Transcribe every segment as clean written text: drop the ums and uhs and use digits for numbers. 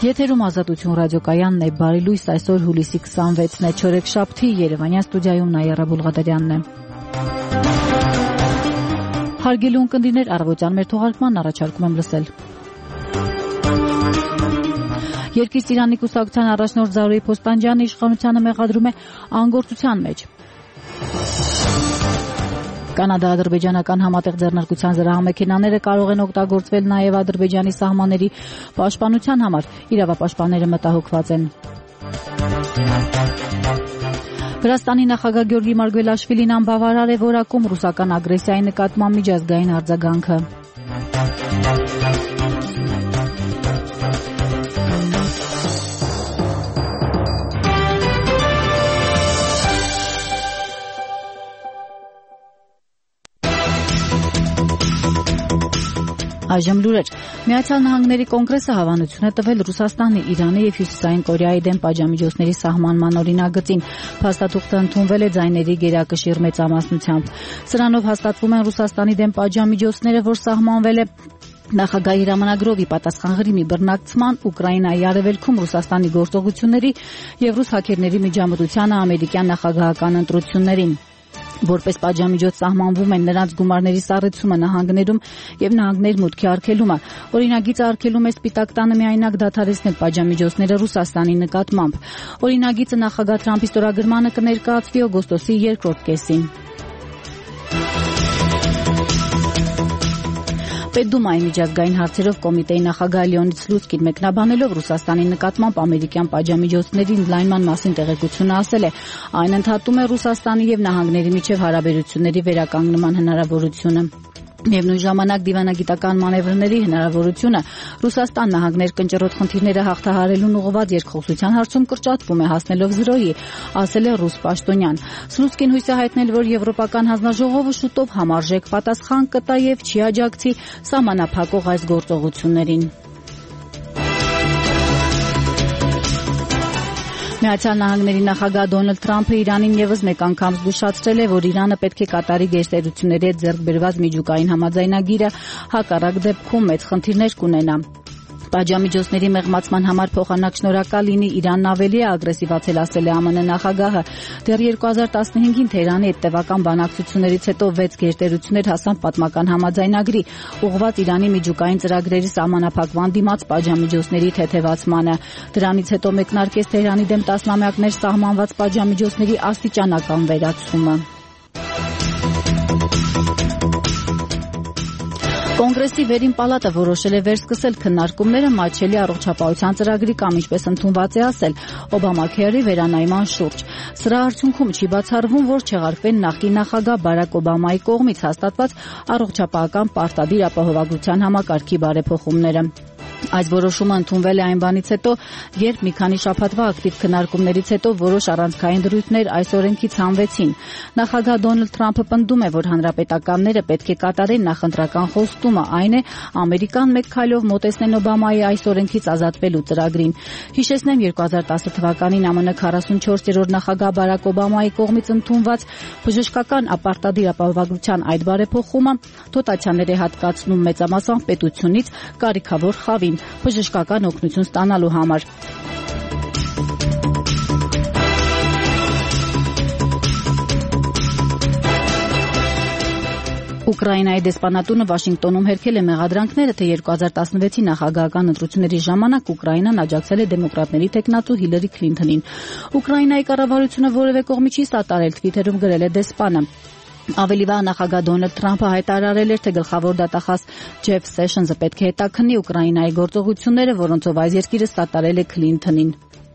Եթերում Ազատություն ռադիոկայանն է, բարի լույս, այսօր հուլիսի 26-ն է, չորեքշաբթի, Երևանյան ստուդիայում Նաիրա Բուլղադարյանն է։ Հարգելի ունկնդիրներ, առավոտյան մեր թողարկման առաջարկում եմ լսել։ Երկիր Ծիրանի կուսակցության առաջնորդ Զարուհի Փոստանջյանը իշխանությանը մեղադրում է անգործության մեջ։ Կանադա-ադրբեջանական համատեղ ձեռնարկության զրահամեքենաները կարող են օգտագործվել նաև Ադրբեջանի սահմանների պաշտպանության համար, իրավապաշտպանները մտահոգված են։ Վրաստանի նախագահ Գյորգի Մարգվելաշվիլին անբավարար է որակում ռուսական ագրեսիայի նկատմամբ միջազգային արձագանքը։ Այժմ լուրեր։ Միացյալ Նահանգների կոնգրեսը հավանություն է տվել Ռուսաստանի, Իրանի եւ Հյուսիսային Կորեայի դեմ պատժամիջոցների սահմանման օրինագծին։ Փաստաթուղթը ընդունվել է ձայների գերակշիռ մեծամասնությամբ։ Սրանով հաստատվում են Ռուսաստանի դեմ պատժամիջոցները, որ սահմանվել է նախագահի հրամանագրով ի պատասխան Ղրիմի բռնակցման, Ուկրաինայի արևելքում Ռուսաստանի գործողությունների եւ ռուս հաքերների միջամտությանը ամերիկյան նախագահական ընտրություններին։ Որպես պատժամիջոց սահմանվում են նրանց գումարների սառեցումը նահանգներում եւ նահանգներ մուտքի արգելումը։ Օրինագիծը արգելում է Սպիտակ տանը միայնակ դադարեցնել պատժամիջոցները Ռուսաստանի նկատմամբ։ Օրինագիծը նախագահ Թրամփի ստորագրմանը կներկայացվի օգոստոսի 2-րդ կեսին։ Պետդումայի միջազգային հարցերով կոմիտեի նախագահ Լեոնիդ Սլուցկին մեկնաբանելով Ռուսաստանի նկատմամբ ամերիկյան պատժամիջոցների ընդլայնման մասին տեղեկությունը ասել է. այն ընդհատում է Ռուսաստանի եւ նահանգների միջև հարաբերությունների վերականգնման հնարավորությունը։ Միևնույն ժամանակ դիվանագիտական մանևրների հնարավորությունը Ռուսաստան նահանգներ կնճռոտ խնդիրները հաղթահարելուն ուղղված երկխոսության հարցում կրճատվում է հասնելով զրոյի, ասել է ռուս պաշտոնյան։ Սլուցկին հույս է հայտնել, որ Եվրոպական հանձնաժողովը շուտով համարժեք պատասխան կտա եւ չի աջակցի սահմանափակող այս գործողություններին։ Միացյալ Նահանգների նախագահ Դոնալդ Թրամփը Իրանին եւս մեկ անգամ զգուշացրել է, որ Իրանը պետք է կատարի գերտերությունների հետ ձեռք բերված միջուկային համաձայնագիրը, հակառակ դեպքում մեծ խնդիրներ կունենա։ Պատժամիջոցների մեղմացման համար փոխանակ շնորհակալ լինի Իրանն ավելի է ագրեսիվացել, ասել է ԱՄՆ նախագահը։ Դեռ 2015-ին Թեհրանի հետ տևական բանակցություններից հետո 6 գերտերություններ հասան պատմական համաձայնագրի, ուղղված Իրանի միջուկային ծրագրերի սահմանափակման դիմաց պատժամիջոցների թեթևացմանը։ Դրանից հետո մեկնարկեց Թեհրանի դեմ տասնամյակներ սահմանված պատժամիջոցների աստիճանական վերացումը։ Կոնգրեսի վերին պալատը որոշել է վերսկսել քննարկումները մատչելի առողջապահության ծրագրի կամ ինչպես ընդունված է ասել Օբամաքեյի վերանայման շուրջ։ Սրա արդյունքում չի բացառվում, որ չեղարկվեն նախկին նախագահ Բարակ Օբամայի կողմից հաստատված առողջապահական պարտադիր ապահովագրության համակարգի բարեփոխումները։ Այս որոշումը ընդունվել է այն բանից հետո, երբ մի քանի շաբաթվա ակտիվ քննարկումներից հետո որոշ առանցքային դրույթներ այս օրենքից հանվեցին։ Նախագահ Դոնալդ Թրամփը պնդում է, որ հանրապետականները պետք է կատարեն նախընտրական խոստումը, այն է Ամերիկան մեկ քայլով մոտեցնեն Օբամայի այս օրենքից ազատվելու ծրագրին։ Հիշեցնեմ 2010 թվականին ԱՄՆ 44-րդ նախագահ Բարակ Օբամայի կողմից ընդունված բժշկական ապարտադիր ապահովագրության այդ բարեփոխումը դոտացիաներ է հատկացնում մեծամասամբ պետությունից կարիքավոր խավին բժշկական օգնություն ստանալու համար։ Ուկրաինայի դեսպանատունը Վաշինգտոնում հերքել է մեղադրանքները, թե 2016-ի նախագահական ընտրությունների ժամանակ Ուկրաինան աջակցել է դեմոկրատների թեկնածու Հիլարի Քլինթոնին։ Ուկրաինայի կառավարությունը որևէ կողմի չի սատարել, Թվիթերում գրել է դեսպանը։ Ավելի վաղ նախագահ Դոնալդ Թրամփը հայտարարել էր, թե գլխավոր դատախազ Ջեֆ Սեշնսը պետք է հետաքննի Ուկրաինայի գործողությունները, որոնցով այս երկիրը սատարել է Քլինթոնին։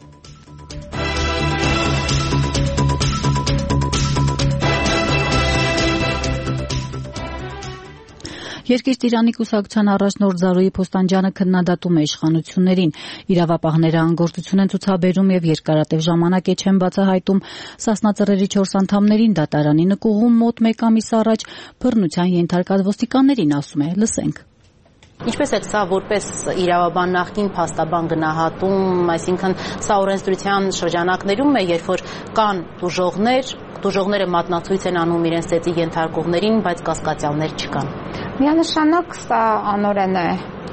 Երկիր Ծիրանի կուսակցության առաջնորդ Զարուհի Փոստանջյանը քննադատում է իշխանություններին։ Իրավապահները անգործություն են ցուցաբերում եւ երկարատև ժամանակ է չեն բացահայտում Սասնա ծռերի 4 անդամներին դատարանի նկուղում մոտ 1 ամիս առաջ բռնության ենթարկած ոստիկաններին, ասում է։ Լսենք։ Ինչպես է սա որպես իրավաբան նախկին փաստաբան գնահատում, այսինքն սա օրենսդրության շրջանակներում է, երբ որ կան դուժողները մատնացույց են անում իրենց ծեծի ենթարկողներին, բայց կասկածյալներ չկան։ Միանշանակ սա անօրեն է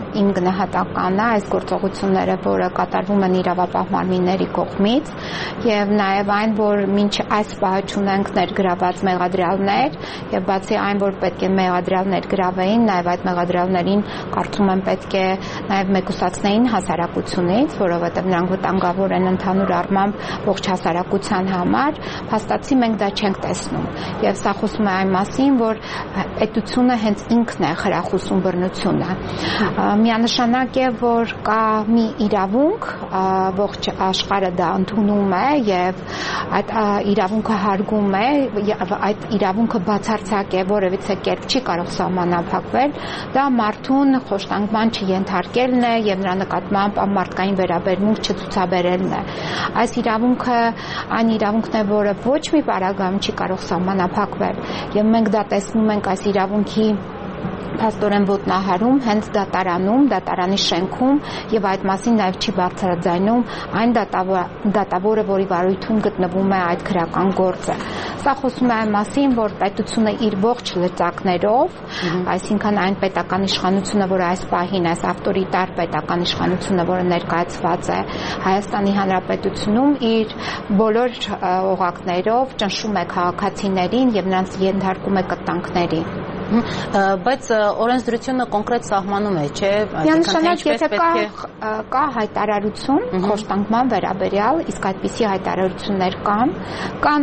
իմ գնահատականն է այս գործողությունները, որը կատարվում են իրավապահ մարմինների կողմից, եւ նաեւ այն, որ մինչ այս պահը չունենք ներգրաված մեղադրյալներ, եւ բացի այն, որ պետք է մեղադրյալներ գրավեին, նաեւ այդ մեղադրյալներին կարծում եմ պետք է նաեւ մեկուսացնեին հասարակությունից, որովհետեւ նրանք վտանգավոր են ընդհանուր առմամբ ողջ հասարակության համար, փաստացի մենք դա չենք տեսնում։ Եվ սա խոսում է այն մասին, որ պետությունը հենց ինքն է խրախուսում բռնությունը։ Միանշանակ է, որ կա մի իրավունք, ողջ աշխարհը դա ընդունում է եւ այդ իրավունքը հարգում է, եւ այդ իրավունքը բացարձակ է, որևիցե կերպ չի կարող սահմանափակվել, դա մարդուն խոշտանգման չենթարկելն է եւ նրա նկատմամբ մարդկային վերաբերմունք չցուցաբերելն է։ Այս իրավունքը այն իրավունքն է, որը ոչ մի պարագայում չի կարող սահմանափակվել, եւ մենք դա տեսնում ենք այս իրավունքի փաստորեն ոտնահարում հենց դատարանում, դատարանի շենքում եւ այդ մասին նաեւ չի բարձրաձայնում այն դատավորը, որի վարույթում գտնվում է այդ քրական գործը։ Սա խոսում է այն մասին, որ պետությունը իր ողջ լծակներով, այսինքն այն պետական իշխանությունը, որը այս պահին այս ավտորիտար պետական իշխանությունը, որը ներկայացված է Հայաստանի Հանրապետությունում, իր բոլոր օղակներով ճնշում է քաղաքացիներին եւ նրանց ենթարկում է կտանքների։ Բայց օրենսդրությունը կոնկրետ սահմանում է, չէ՞, Միանշանակ եթե կա հայտարարություն խոշտանգման վերաբերյալ, իսկ այդպիսի հայտարարություններ կան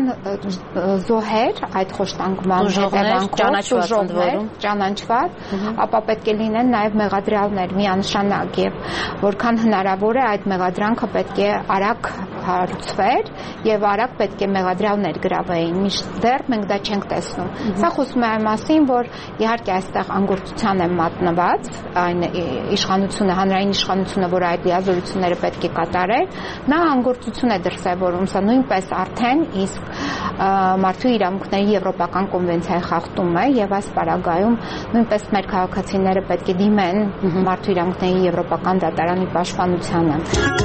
զոհեր այդ խոշտանգման հետևանքով, ճանաչված, ապա պետք է լինեն նաև մեղադրյալներ միանշանակ եւ որքան հնարավոր է այդ մեղադրանքը պետք է արագ հարուցվեր եւ արագ պետք է մեղադրյալներ գրավեին, մինչդեռ մենք դա չենք տեսնում։ Սա խոսում է այն մասին, որ իհարկե այստեղ անգործության է մատնված այն իշխանությունը, հանրային իշխանությունը, որը այդ լիազորությունները պետք է կատարեր, նա անգործություն է դրսևորում, սա նույնպես արդեն իսկ մարդու իրավունքների եվրոպական կոնվենցիայի խախտում է եւ այս պարագայում նույնպես մեր քաղաքացիները պետք է դիմեն մարդու իրավունքների եվրոպական դատարանի պաշտպանությանը։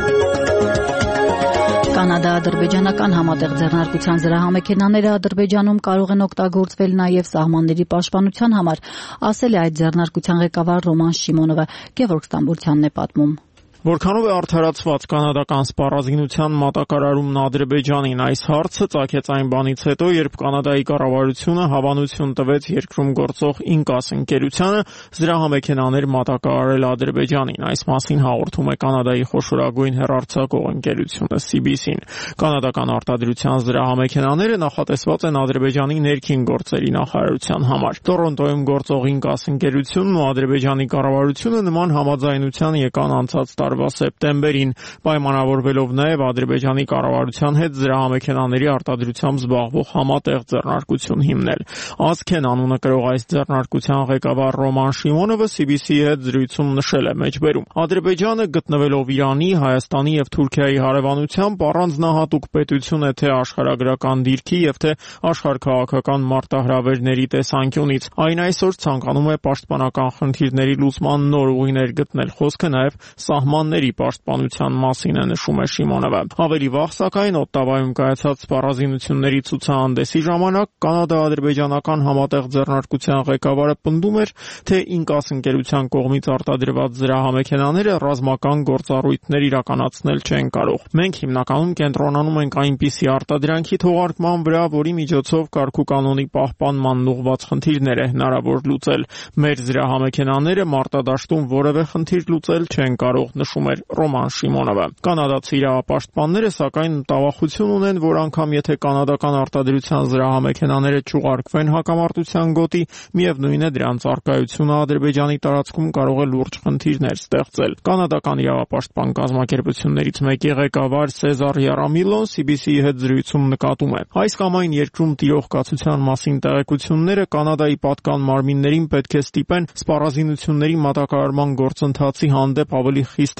Կանադա-ադրբեջանական համատեղ ձեռնարկության զրահամեքենաները Ադրբեջանում կարող են օգտագործվել նաև սահմանների պաշտպանության համար, ասել է այդ ձեռնարկության ղեկավար Ռոման Շիմոնովը, Գևորգ Ստամբոլցյանն է պատմում։ Որքանով է արդարացված կանադական սպառազինության մատակարարումն Ադրբեջանին, այս հարցը ծագեց այն բանից հետո, երբ Կանադայի կառավարությունը հավանություն տվեց երկրում գործող Ինկաս ընկերությանը զրահամեքենաներ մատակարարել Ադրբեջանին։ Այս մասին հաղորդում է Կանադայի խոշորագույն հեռարձակող ընկերությունը CBC-ին։ Կանադական արտադրության զրահամեքենաները նախատեսված են Ադրբեջանի ներքին գործերի նախարարության համար։ Տորոնտոյում գործող Ինկաս ընկերությունն ու Ադրբեջանի կառավարությունը նման համաձայնության եկան անցած տարվա սեպտեմբերին, պայմանավորվելով նաև Ադրբեջանի կառավարության հետ զրահամեքենաների արտադրությամբ զբաղվող համատեղ ձեռնարկություն հիմնել։ Ազգեն անունը կրող այս ձեռնարկության ղեկավար Ռոման Շիմոնովը CBC-ի հետ զրույցում նշել է մեջբերում. Ադրբեջանը գտնվելով Իրանի, Հայաստանի եւ Թուրքիայի հարևանությամբ առանձնահատուկ պետություն է թե աշխարհագրական դիրքի եւ թե աշխարհքաղաքական մարտահրավերների տեսանկյունից։ Այն այսօր ցանկանում է պաշտպանական խնդիրների լուծման նոր ուղիներ գտնել։ Խոսքը նաև սահմանների պաշտպանության մասին է, նշում է Շիմոնովը։ Ավելի վաղ, սակայն, Օտտավայում կայացած սպառազինությունների ցուցահանդեսի ժամանակ կանադա-ադրբեջանական համատեղ ձեռնարկության ղեկավարը պնդում էր, թե Ինկաս ընկերության կողմից արտադրված զրահամեքենաները ռազմական գործառույթներ իրականացնել չեն կարող։ Մենք հիմնականում կենտրոնանում ենք այնպիսի արտադրանքի թողարկման վրա, որի միջոցով կարգու կանոնի պահպանման ուղղված խնդիրներ է հնարավոր լուծել։ Մեր զրահամեքենաները մարտադաշտում որևէ խնդիր լուծել չեն կարող, նշում էր Ռոման Շիմոնովը։ Կանադացի իրավապաշտպանները սակայն մտավախություն ունեն, որ անգամ եթե կանադական արտադրության զրահամեքենաները չուղարկվեն հակամարտության գոտի, միևնույն է դրանց առկայությունը Ադրբեջանի տարածքում կարող է լուրջ խնդիրներ ստեղծել։ Կանադական իրավապաշտպան կազմակերպություններից մեկի ղեկավար Սեզար Յարամիլոն CBC-ի հետ զրույցում նկատում է. այս կամ այն երկրում տիրող կացության մասին տեղեկությունները Կանադայի պատկան մարմիններին պետք է ստիպեն սպառազինությունների մատակարարման գործընթացի հանդեպ ավելի խիստ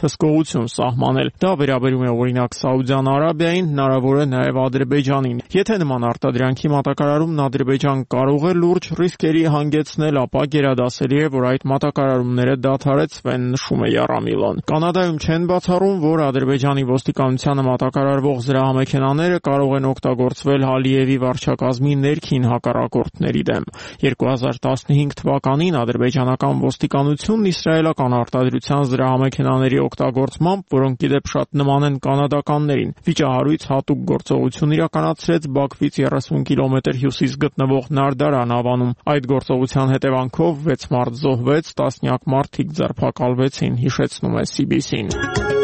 թսկողություն սահմանել։ Դա վերաբերում է օրինակ Սաուդյան Արաբիային, հնարավոր է նաև Ադրբեջանին։ Եթե նման արտադրանքի մատակարարումն Ադրբեջան կարող է լուրջ ռիսկերի հանգեցնել, ապա գերադասելի է, որ այդ մատակարարումները դադարեցվեն, նշում է Եռամիլոն։ Կանադայում չեն բացառում, որ Ադրբեջանի ոստիկանությանը մատակարարվող զրահամեքենաները կարող են օգտագործվել Ալիևի վարչակազմի ներքին հակառակորդների դեմ։ 2015 թվականին ադրբեջանական ոստիկանությունն իսրայելական արտադրության զրահամեքենաների օգտագործմամբ, որոնք ի դեպ շատ նման են կանադականներին, վիճահարույց հատուկ գործողություն իրականացրեց Բաքվից 30 կիլոմետր հյուսիս գտնվող Նարդարան ավանում։ Այդ գործողության հետևանքով 6 մարդ զոհվեց, տասնյակ մարդիկ ձերբակալվեցին, հիշեցնում է CBC-ն։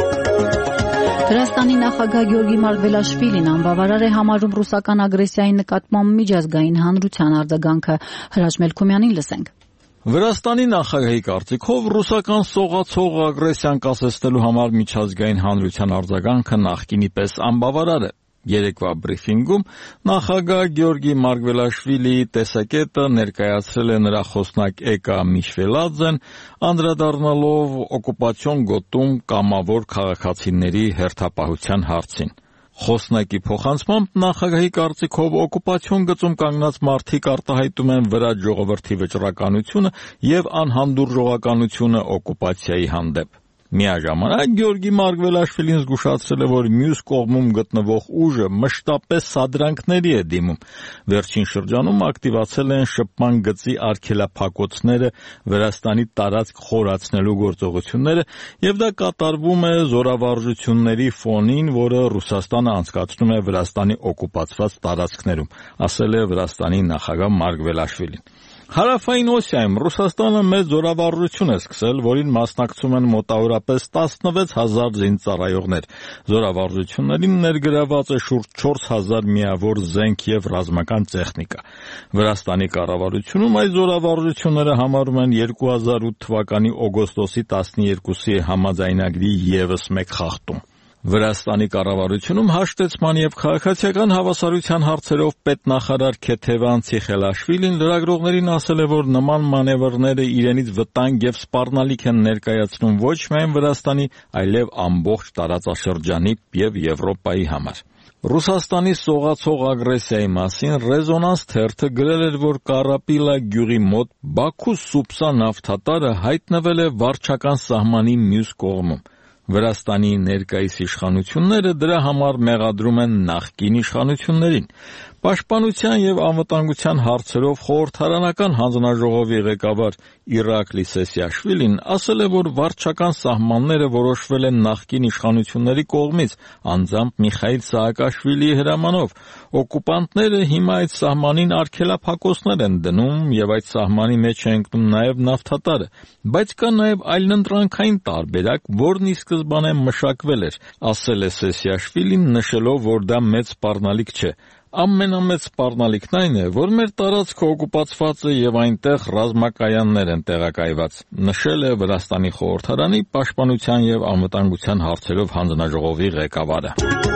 Վրաստանի նախագահ Գյորգի Մարգվելաշվիլին անբավարար է համարում ռուսական ագրեսիայի նկատմամբ միջազգային հանրության արձագանքը։ Հրաչ Մելքումյանին լսենք։ Վրաստանի նախագահի կարծիքով ռուսական սողացող ագրեսիան կասեցնելու համար միջազգային հանրության արձագանքը նախկինի պես անբավարար է։ Երեկվա բրիֆինգում նախագահ Գյորգի Մարգվելաշվիլիի տեսակետը ներկայացրել է նրա խոսնակ Էկա Միշվելաձեն, անդրադառնալով օկուպացիոն գոտում կամավոր քաղաքացիների հերթապահության հարցին։ Խոսնակի փոխանցմամբ նախագահի կարծիքով օկուպացիոն գծում կանգնած մարդիկ արտահայտում են վրա ժողովրդի վճռականությունը եւ անհանդուրժողականությունը օկուպացիայի հանդեպ։ Միաժամանակ Գյորգի Մարգվելաշվիլին զգուշացրել է, որ մյուս կողմում գտնվող ուժը մշտապես սադրանքների է դիմում։ Վերջին շրջանում ակտիվացել են շփման գծի արգելափակոցները, Վրաստանի տարածք խորացնելու գործողությունները, եւ դա կատարվում է զորավարժությունների ֆոնին, որը Ռուսաստանը անցկացնում է Վրաստանի օկուպացված տարածքներում, ասել է Վրաստանի նախագահ Մարգվելաշվիլին։ Հարավային Օսիայում Ռուսաստանը մեծ զորավարժություն է սկսել, որին մասնակցում են մոտավորապես 16,000 զինծառայողներ։ Զորավարժություններին ներգրաված է շուրջ 4,000 միավոր զենք եւ ռազմական տեխնիկա։ Վրաստանի կառավարությունում այս զորավարժությունները համարում են 2008 թվականի օգոստոսի 12-ի համաձայնագրի եւս մեկ խախտում։ Վրաստանի կառավարությունում հաշտեցման եւ քաղաքացիական հավասարության հարցերով պետնախարար Քեթևան Ցիխելաշվիլին լրագրողներին ասել է, որ նման մանևրները իրենից վտանգ եւ սպառնալիք են ներկայացնում ոչ միայն Վրաստանի, այլև ամբողջ տարածաշրջանի եւ Եվրոպայի համար։ Ռուսաստանի սողացող ագրեսիայի մասին Ռեզոնանս թերթը գրել էր, որ Կարապիլա գյուղի մոտ Բաքու-Սուպսա նավթատարը հայտնվել է վարչական սահմանի մյուս կողմում։ Վրաստանի ներկայիս իշխանությունները դրա համար մեղադրում են նախկին իշխանություններին։ Պաշտպանության եւ անվտանգության հարցերով խորհրդարանական հանձնաժողովի ղեկավար Իրակլի Սեսիաշվիլին ասել է, որ վարչական սահմանները որոշվել են նախկին իշխանությունների կողմից, անձամբ Միխայիլ Սահակաշվիլիի հրամանով։ Օկուպանտները հիմա այդ սահմանին արգելափակոցներ են դնում եւ այդ սահմանի մեջ է ընկնում նաեւ նավթատարը, բայց կա նաեւ այլընտրանքային տարբերակ, որն ի սկզբանե մշակվել էր, ասել է Սեսիաշվիլին, նշելով, որ դա մեծ սպառնալիք չէ։ Ամենամեծ սպառնալիքն այն է, որ մեր տարածքը օկուպացված է եւ այնտեղ ռազմակայաններ են տեղակայված, նշել է Վրաստանի խորհրդարանի պաշտպանության եւ անվտանգության հարցերով հանձնաժողովի ղեկավարը։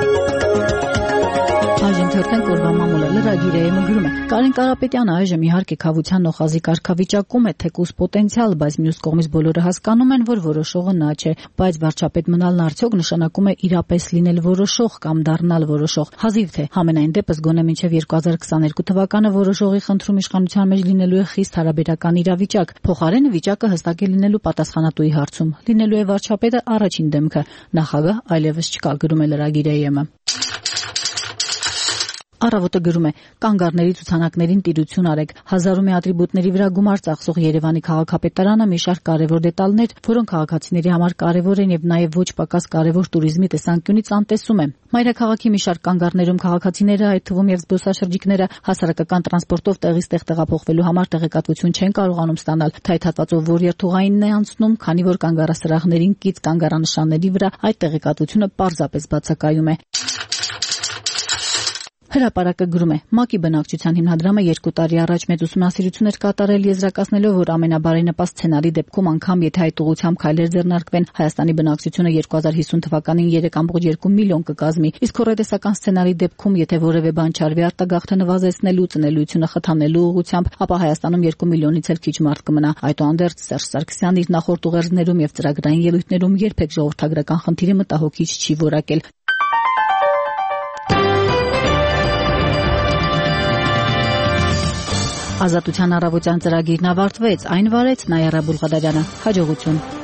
Այժմ թերթենք օրվա մամուլը լրագիրը գրում է. Կարեն Կարապետյանը այժմ իհարկե քավության նոխազի կարգավիճակում է, թեկուզ պոտենցիալ, բայց մյուս կողմից բոլորը հասկանում են, որ որոշողը նա չէ, բայց վարչապետ մնալն արդյոք նշանակում է իրապես լինել որոշող կամ դառնալ որոշող։ Հազիվ թե համենայն դեպս գոնե մինչև 2022 թվականը որոշողի խնդրում իշխանության մեջ լինելու է խիստ հարաբերական իրավիճակ։ Փոխարենը վիճակը հստակ է լինելու պատասխանատուի հարցում։ Լինելու է վարչապետը առաջին դեմքը, նախագահ այլևս չկա, գրում է լրագիրը։ Առավոտը գրում է. կանգառների ցուցանակներին տիրություն արեք։ Հազարումի ատրիբուտների վրա գումար ծախսող Երևանի քաղաքապետարանը մի շարք կարևոր դետալներ, որոնք քաղաքացիների համար կարևոր են եւ նաեւ ոչ պակաս կարևոր туриզմի տեսանկյունից անտեսում է։ Մայրաքաղաքի մի շարք կանգառներում քաղաքացիները, այդ թվում եւ զբոսաշրջիկները, հասարակական տրանսպորտով տեղից տեղ տեղափոխվելու համար տեղեկատվություն չեն կարողանում ստանալ, թե այդ հատվածով որ երթուղայինն է անցնում, քանի որ կանգառասրահներին կից կանգառանշանների վրա այդ տեղեկատվությունը պարզապես բացակայում է։ Հրապարակը գրում է. ՄԱԿ-ի բնակչության հիմնադրամը 2 տարի առաջ մեծ ուսումնասիրություն էր կատարել եզրակացնելով, որ ամենաբարենպաստ սցենարի դեպքում անգամ եթե այդ ուղղությամբ քայլեր ձեռնարկվեն, Հայաստանի բնակչությունը 2050 թվականին 3.2 միլիոն կկազմի, իսկ հեռուստատեսական սցենարի դեպքում, եթե որևէ բան չարվի արտագաղթը նվազեցնելու, ծնելիությունը խթանելու ուղղությամբ, ապա Հայաստանում 2 միլիոնից էլ քիչ մարդ կմնա։ Այդուհանդերձ Սերժ Սարգսյանն իր նախորդ ուղերձներում եւ ծրագրային ելույթներում երբեք ժողովրդագրական խնդիրը մտահոգիչ չի որակել։ Ազատության առավոտյան ծրագիրն ավարտվեց, այն վարեց Նայարա Բուլղադարյանը։ Հաջողություն։